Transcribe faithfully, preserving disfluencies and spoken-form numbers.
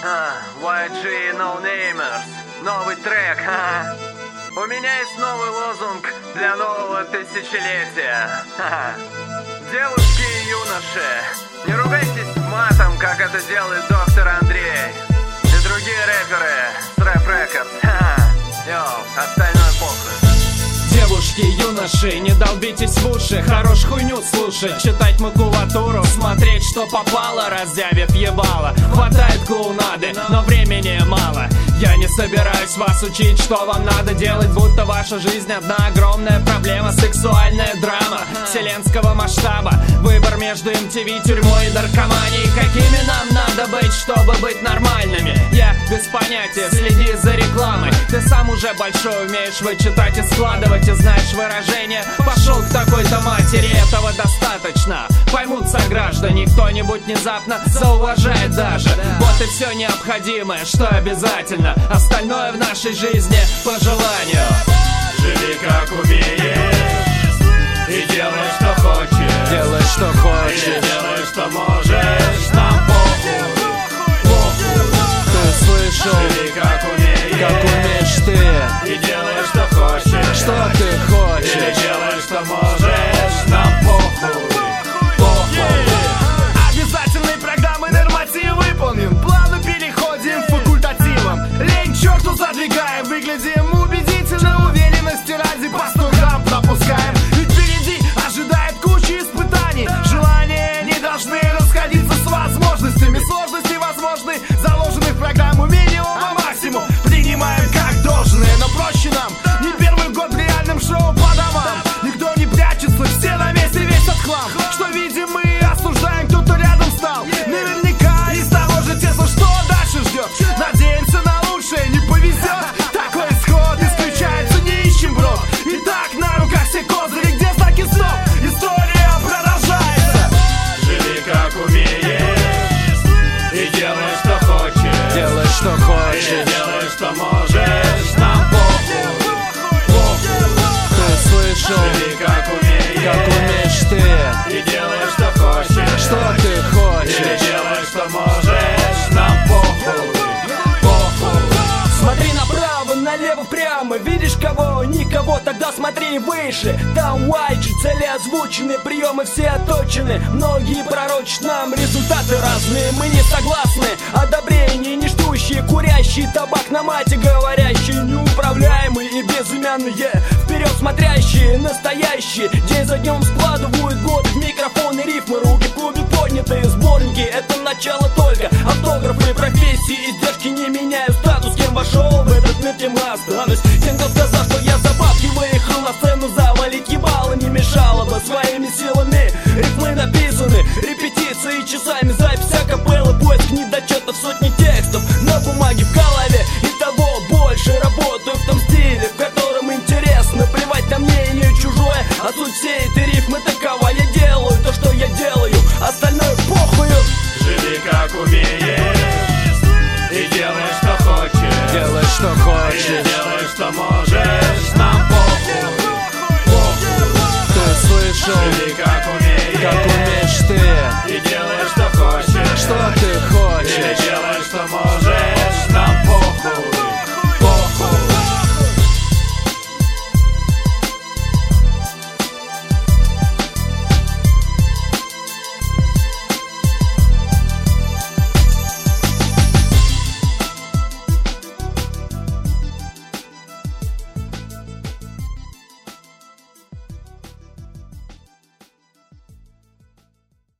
уай джи No Namers. Новый трек, ха. У меня есть новый лозунг для нового тысячелетия. Ха. Девушки и юноши, не ругайтесь матом, как это делает доктор Андрей и другие рэперы с Рэп Рекордс. Йоу, остальное похуй. Девушки, юноши, не долбитесь в уши, хорош хуйню слушать, читать макулатуру, смотреть, что попало, раздявив ебало. Хватает клоунады, но времени мало. Я не собираюсь вас учить, что вам надо делать, будто ваша жизнь одна огромная проблема. Сексуальная драма вселенского масштаба, выбор между эм ти ви, тюрьмой и наркоманией. Какими нам надо быть, чтобы быть нормальными? Я без понятия, следи за рекламой. Ты сам уже большой, умеешь вычитать и складывать, и знаешь выражение. Пошел к такой-то матери, этого достаточно. Поймут сограждане, кто-нибудь внезапно зауважает даже. Вот и все необходимое, что обязательно. Остальное в нашей жизни по желанию. Живи как умеешь и делай, что хочешь. Делай, что хочешь. И делай, что можешь. Нам похуй, похуй. Ты слышал? Живи как умеешь. Как умеешь ты. И делай, что хочешь. Что ты хочешь. И делай, что можешь. Нам похуй, похуй. Обязательные программы, норматив выполнен. Плавно переходим к факультативам. Лень черту задвигаем, выглядим убедительно. Уверенности ради по сто грамм пропускаем. Ведь впереди ожидает куча испытаний. Желания не должны расходиться с возможностями. Сложности возможны, заложены в программу минимум а максимум. Принимаем как должное, но проще нам. Не первый год в реальном шоу по домам. Никто не прячется, все на месте, весь от хлам. Что видим мы, осуждаем, кто-то рядом стал. Наверняка из того же тесла, что дальше ждет. Надеемся на лучшее, не повезет. Такой исход исключается, не ищем брод. Итак, на руках все козыри, где знаки стоп. История продолжается. Живи как умеешь и делай, что хочешь. Делай, что И хочешь. делай, что можешь. Нам похуй, похуй. Ты слышал? Живи как умеешь. Как умеешь ты. И делай, что хочешь. Что ты И хочешь. делай, что можешь. Нам похуй, похуй. Смотри направо, налево, прямо. Видишь кого? Никого, тогда смотри выше. Там уай джи, цели озвучены, приемы все отточены. Многие пророчат нам результаты разные. Мы не согласны, одобрение не ждущие, курящие табак на мате говорящие, неуправляемые и безымянные, вперед смотрящие, настоящие. День за днем складывают годы в микрофон и рифмы. Руки в клубе поднятые, сборники, это начало только. Автографы, профессии, издержки не меняют статус. Кем вошел в этот мир, тем останусь. Тем, кто сказал, что я за бабки выехал на сцену, завалить ебало не мешало бы своими силами. Рифмы написаны, репетиции часами, запись акапеллы, поиск недочетов, сотни текстов на бумаге, в голове. И того больше работаю в том стиле, в котором интересно. Плевать на мнение чужое, а суть всей этой рифмы такова. Я делаю то, что я делаю, остальное похую. Живи как умеешь и делай, что хочешь. Делай, что И хочешь. делай, что можешь. Нам похуй, похуй. Ты слышал? Живи